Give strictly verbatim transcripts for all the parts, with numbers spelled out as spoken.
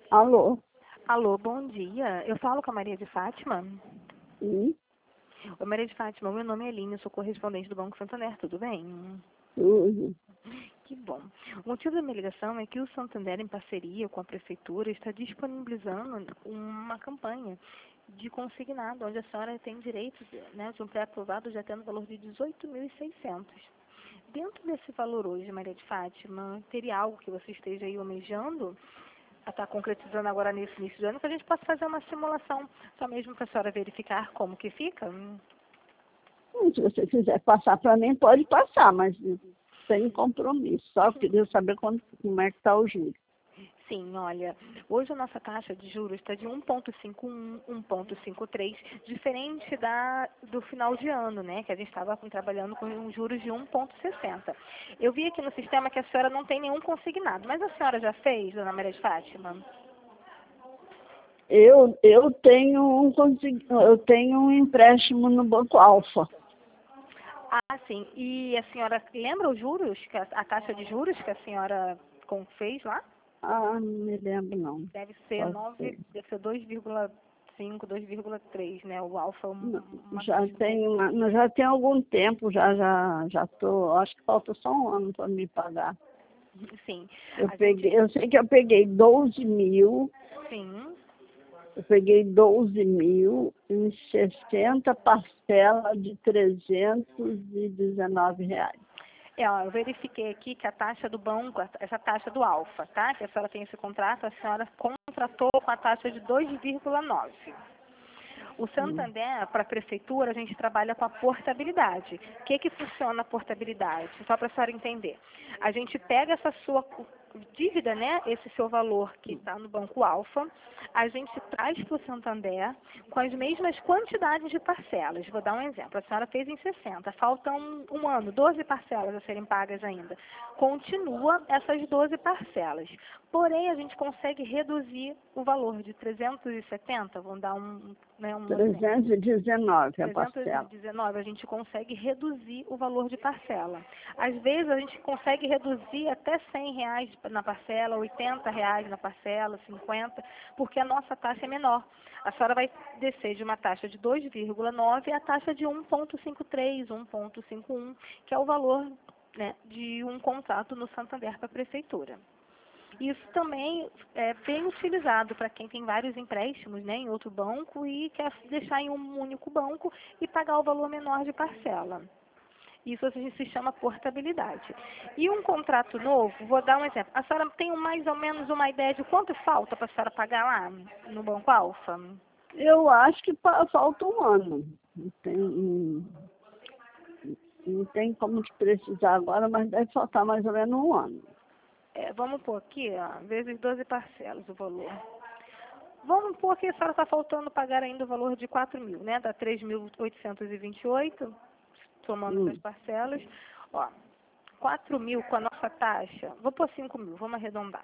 Alô? Alô, bom dia. Eu falo com a Maria de Fátima. Sim, Oi, Maria de Fátima, meu nome é Eline, eu sou correspondente do Banco Santander, tudo bem? tudo. Que bom. O motivo da minha ligação é que o Santander, em parceria com a Prefeitura, está disponibilizando uma campanha de consignado, onde a senhora tem direito, né, de um pré-aprovado já tendo valor de dezoito mil e seiscentos. Dentro desse valor hoje, Maria de Fátima, teria algo que você esteja aí almejando a estar concretizando agora nesse início de ano, que a gente possa fazer uma simulação, só mesmo para a senhora verificar como que fica? Hum, Hum, Se você quiser passar para mim, pode passar, mas sem compromisso. Só queria saber quando, como é que está o juro. Sim, olha, hoje a nossa taxa de juros está de um vírgula cinquenta e um, um vírgula cinquenta e três, diferente da, do final de ano, né, que a gente estava trabalhando com juros de um vírgula sessenta. Eu vi aqui no sistema que a senhora não tem nenhum consignado, mas a senhora já fez, dona Maria de Fátima? Eu, eu, tenho um, consegui- eu tenho um empréstimo no Banco Alfa. Ah, sim. E a senhora lembra os juros, que a, a taxa de juros que a senhora com- fez lá? Ah, não me lembro, não. Deve ser Pode nove, ser. deve ser dois vírgula cinco, dois vírgula três, né? O alfa é um- Não, uma já taxa um tem, pouco. uma, já tem algum tempo, já, já, já tô, acho que falta só um ano para me pagar. Sim. Eu A gente, peguei, eu sei que eu peguei doze mil. sim. Eu peguei doze mil em sessenta parcelas de trezentos e dezenove reais. É, ó, eu verifiquei aqui que a taxa do banco, essa taxa do alfa, tá? Que a senhora tem esse contrato, a senhora contratou com a taxa de dois vírgula nove. O Hum. Santander, para a prefeitura, a gente trabalha com a portabilidade. O que que funciona a portabilidade? Só para a senhora entender. A gente pega essa sua dívida, né, esse seu valor que está no Banco Alfa, a gente traz para o Santander com as mesmas quantidades de parcelas. Vou dar um exemplo. A senhora fez em sessenta, faltam um ano, doze parcelas a serem pagas ainda. Continua essas doze parcelas. Porém, a gente consegue reduzir o valor de trezentos e setenta, vamos dar um, né, um exemplo. trezentos e dezenove a trezentos e parcela. dezenove, a gente consegue reduzir o valor de parcela. Às vezes, a gente consegue reduzir até cem reais na parcela, oitenta reais na parcela, cinquenta, porque a nossa taxa é menor. A senhora vai descer de uma taxa de dois vírgula nove a taxa de um vírgula cinquenta e três, um vírgula cinquenta e um, que é o valor, né, de um contrato no Santander para a prefeitura. Isso também é bem utilizado para quem tem vários empréstimos, né, em outro banco e quer deixar em um único banco e pagar o valor menor de parcela. Isso a gente se chama portabilidade. E um contrato novo, vou dar um exemplo. A senhora tem mais ou menos uma ideia de quanto falta para a senhora pagar lá no Banco Alfa? Eu acho que pa- falta um ano. Não tem, não, não tem como te precisar agora, mas deve faltar mais ou menos um ano. É, vamos pôr aqui, ó, vezes doze parcelas o valor. Vamos pôr que a senhora está faltando pagar ainda o valor de quatro mil, né? Dá três mil oitocentos e vinte e oito, somando essas Hum. parcelas. Ó, quatro mil com a nossa taxa, vou pôr cinco mil, vamos arredondar.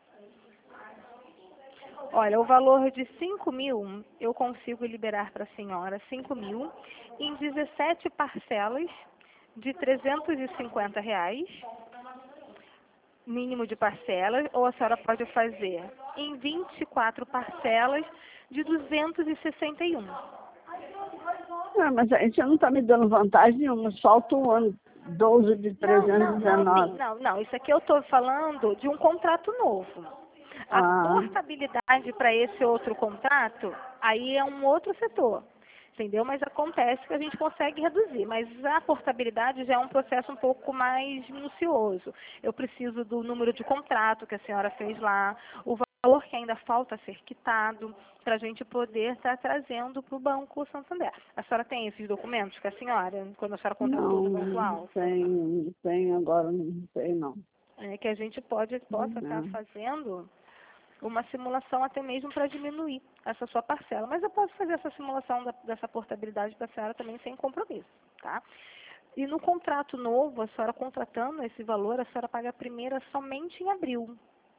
Olha, o valor de cinco mil, eu consigo liberar para a senhora cinco mil em dezessete parcelas de trezentos e cinquenta reais, mínimo de parcelas, ou a senhora pode fazer em vinte e quatro parcelas de duzentos e sessenta e um. Ah, mas aí você não está me dando vantagem nenhuma, falta um ano. doze de Não, não, não, sim, trezentos e dezenove. não, não. Isso aqui eu estou falando de um contrato novo. A Ah, portabilidade para esse outro contrato, aí é um outro setor, entendeu? Mas acontece que a gente consegue reduzir, mas a portabilidade já é um processo um pouco mais minucioso. Eu preciso do número de contrato que a senhora fez lá, o valor que ainda falta ser quitado, para a gente poder estar trazendo para o Banco Santander. A senhora tem esses documentos que a senhora, quando a senhora contratou não, no Banco não Alfa? tem, não tem agora, não tem não. É, que a gente pode, possa estar Não. fazendo uma simulação até mesmo para diminuir essa sua parcela. Mas eu posso fazer essa simulação da, dessa portabilidade para a senhora também sem compromisso, tá? E no contrato novo, a senhora contratando esse valor, a senhora paga a primeira somente em abril.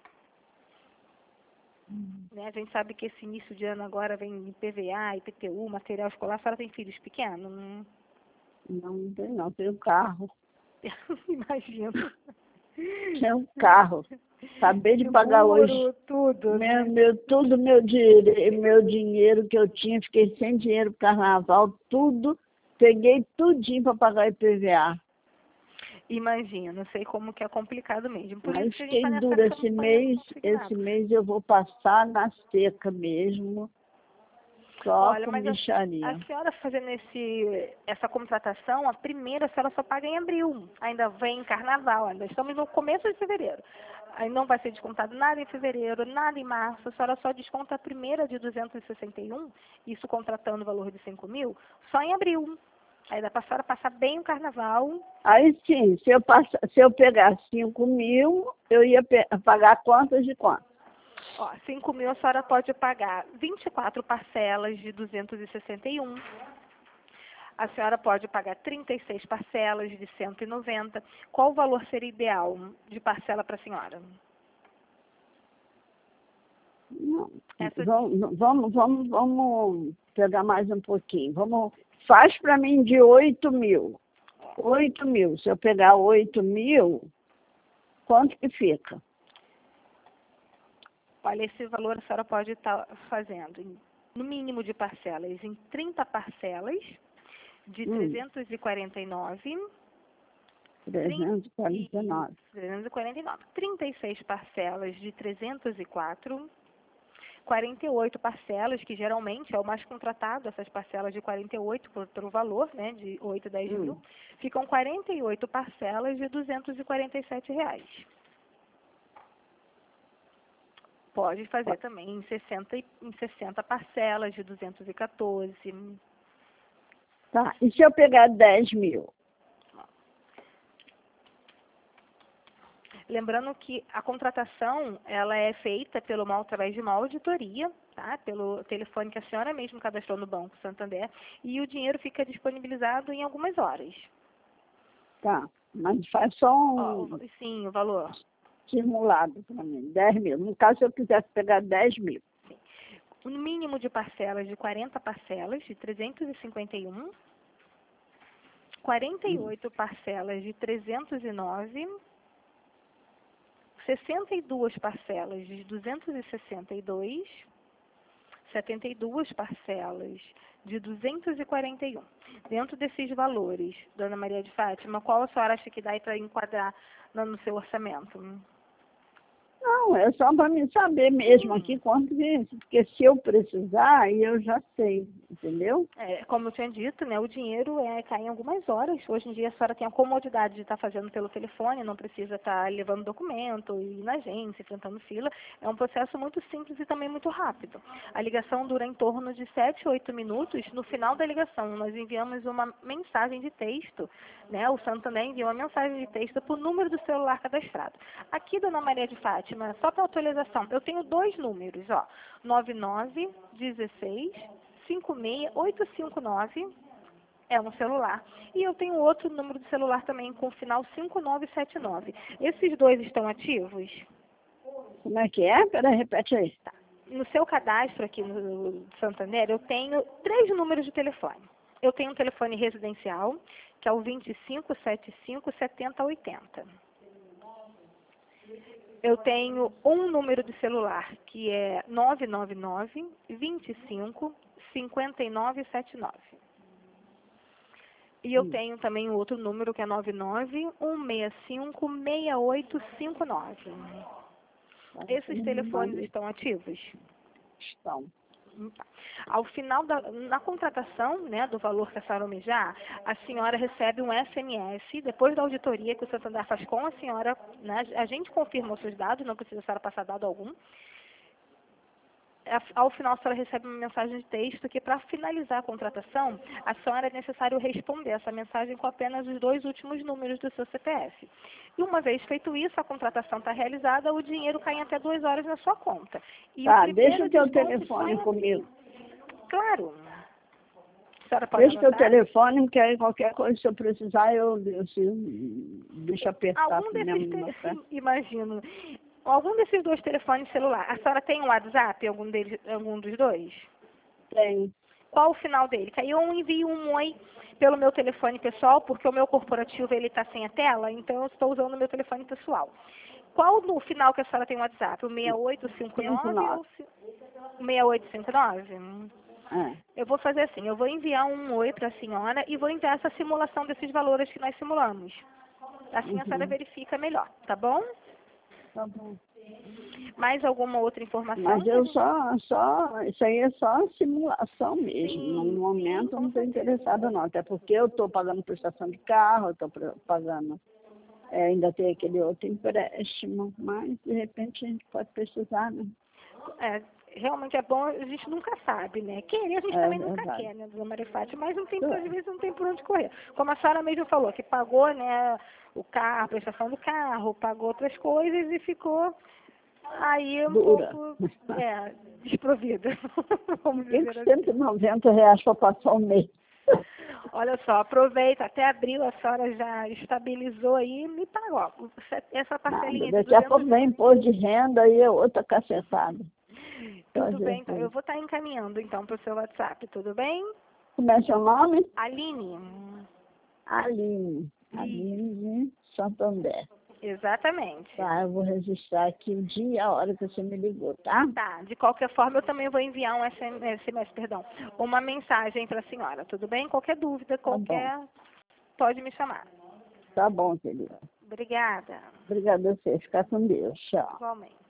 Né? A gente sabe que esse início de ano agora vem I P V A, I P T U, material escolar. A senhora tem filhos pequenos? Não Não, não tem não, tem um carro. imagino. Tinha um carro. Acabei de pagar Seguro, hoje. tudo, Meu, né? meu, tudo meu, dire- meu dinheiro que eu tinha, fiquei sem dinheiro pro carnaval, tudo. Peguei tudinho para pagar o I P V A. Imagina, não sei como que é complicado mesmo. Por Aí isso que a gente fiquei está nessa dura campanha esse mês. Esse consignado. mês eu vou passar na seca mesmo, só Olha, com mas a, a mixaria. senhora fazendo esse, essa contratação, a primeira a senhora só paga em abril. Ainda vem carnaval, ainda estamos no começo de fevereiro. Aí não vai ser descontado nada em fevereiro, nada em março. A senhora só desconta a primeira de duzentos e sessenta e um, isso contratando o valor de cinco mil, só em abril. Aí dá para a senhora passar bem o carnaval. Aí sim, se eu, passar, se eu pegar cinco mil, eu ia pe- pagar quantas de quanto? Ó, cinco mil a senhora pode pagar vinte e quatro parcelas de duzentos e sessenta e um. A senhora pode pagar trinta e seis parcelas de cento e noventa. Qual o valor seria ideal de parcela para a senhora? Não. Essa, Vamos, vamos, vamos, vamos pegar mais um pouquinho. Vamos, faz para mim de oito mil. Oito mil. Se eu pegar oito mil, quanto que fica? olha, esse valor a senhora pode estar fazendo em- no mínimo de parcelas, em trinta parcelas de Hum, trezentos e quarenta e nove. trezentos e quarenta e nove. trezentos e quarenta e nove. trinta e seis parcelas de trezentos e quatro. quarenta e oito parcelas, que geralmente é o mais contratado, essas parcelas de quarenta e oito por, pelo valor, né, de oito, dez Hum. mil, ficam quarenta e oito parcelas de duzentos e quarenta e sete reais. Pode fazer também em sessenta, e- em sessenta parcelas de duzentos e quatorze. Tá. E se eu pegar dez mil? Lembrando que a contratação, ela é feita pelo uma, através de uma auditoria, tá? Pelo telefone que a senhora mesmo cadastrou no Banco Santander, e o dinheiro fica disponibilizado em algumas horas. Tá. Mas faz só Ó, um o- sim, o valor. simulado para mim, dez mil. No caso, se eu quisesse pegar dez mil. O mínimo de parcelas de quarenta parcelas de trezentos e cinquenta e um, quarenta e Hum. oito parcelas de trezentos e nove, sessenta e duas parcelas de duzentos e sessenta e dois, setenta e duas parcelas de duzentos e quarenta e um. Dentro desses valores, Dona Maria de Fátima, qual a senhora acha que dá para enquadrar no no seu orçamento? Não, é só para mim saber mesmo aqui quanto que é isso. Porque se eu precisar, aí eu já sei, entendeu? É, como eu tinha dito, né, o dinheiro é, cai em algumas horas. Hoje em dia a senhora tem a comodidade de estar fazendo pelo telefone, não precisa estar levando documento, ir na agência, enfrentando fila. É um processo muito simples e também muito rápido. A ligação dura em torno de sete, oito minutos. No final da ligação, nós enviamos uma mensagem de texto, né? O Santander envia uma mensagem de texto para o número do celular cadastrado. Aqui, Dona Maria de Fátima, só para atualização, eu tenho dois números, ó, nove nove dezesseis cinco seis oito cinco nove, é um celular. E eu tenho outro número de celular também com o final cinco nove sete nove. Esses dois estão ativos? Como é que é? Peraí, repete aí. Tá. No seu cadastro aqui no Santander, eu tenho três números de telefone. Eu tenho um telefone residencial, que é o vinte e cinco setenta e cinco setenta oitenta. Eu tenho um número de celular, que é nove nove nove, vinte e cinco, cinquenta e nove setenta e nove. E eu Hum. tenho também um outro número, que é nove nove um seis cinco, seis oito cinco nove. Esses telefones estão ativos? Estão. Tá. Ao final da na contratação, né, do valor que a senhora almejar, a senhora recebe um S M S, depois da auditoria que o Santander faz com a senhora, né, a gente confirma os seus dados, não precisa a senhora passar dado algum. Ao final, a senhora recebe uma mensagem de texto que, para finalizar a contratação, a senhora é necessário responder essa mensagem com apenas os dois últimos números do seu C P F. E uma vez feito isso, a contratação está realizada, o dinheiro cai em até duas horas na sua conta. E Tá, o primeiro deixa o teu desconto telefone só em comigo. Claro. A senhora pode Deixa o teu anotar? telefone, porque aí qualquer coisa, se eu precisar, eu, eu se, deixa apertar Algum desses, mesmo no pé. te... imagino, algum desses dois telefones celular, a senhora tem um WhatsApp, algum, deles, algum dos dois? Tem. Qual o final dele? Que aí eu envio um oi pelo meu telefone pessoal, porque o meu corporativo ele está sem a tela, então eu estou usando o meu telefone pessoal. Qual no final que a senhora tem o WhatsApp? O seis oito cinco nove ou o seis oito cinco nove? É. Eu vou fazer assim, eu vou enviar um oi para a senhora e vou enviar essa simulação desses valores que nós simulamos. Assim a senhora Uhum. verifica melhor, tá bom? Tá bom. Mais alguma outra informação? Mas que a eu gente- só, só, isso aí é só simulação mesmo. Sim, No sim, momento eu com não estou certeza. interessada não, até porque eu estou pagando prestação de carro, eu estou pagando, é, ainda tem aquele outro empréstimo, mas de repente a gente pode precisar, né? É, realmente é bom, a gente nunca sabe, né? Querer a gente É também nunca verdade. quer, né, dona Maria Fátima? Mas não tem, Isso às é. vezes não tem por onde correr. Como a senhora mesmo falou, que pagou, né, o carro, a prestação do carro, pagou outras coisas e ficou aí um Dura. pouco, é, desprovida, vamos Tem dizer que assim. cento e noventa reais para passar o mês. Olha só, aproveita, até abril a senhora já estabilizou aí e me pagou. Essa Nada. parcelinha de Daqui a pouco duzentos. vem imposto de renda e é outra cacetada. Tudo Fazer bem, então. Eu tudo. vou estar encaminhando, então, para o seu WhatsApp, tudo bem? Como é seu nome? Aline. Aline. Isso, Aline Santander. exatamente. Tá, eu vou registrar aqui o dia e a hora que você me ligou, tá? Tá, de qualquer forma, eu também vou enviar um S M S, perdão, uma mensagem para a senhora, tudo bem? Qualquer dúvida, Tá bom. qualquer, pode me chamar. Tá bom, querida. Obrigada. Obrigada a você. Ficar com Deus. Tchau. Igualmente.